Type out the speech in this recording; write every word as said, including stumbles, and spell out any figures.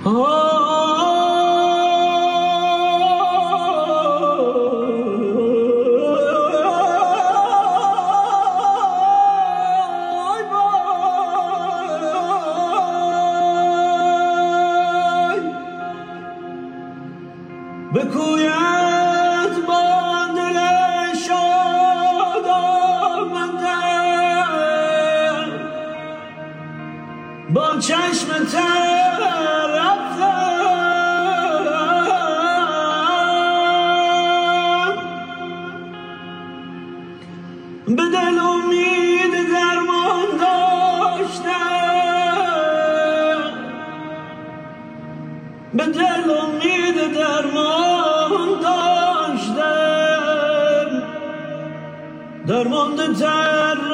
بکوید با دل شاد آمده با چشم تر رفتم به دل امید درمان داشتم به دل امید درمان داشتم درمانده تر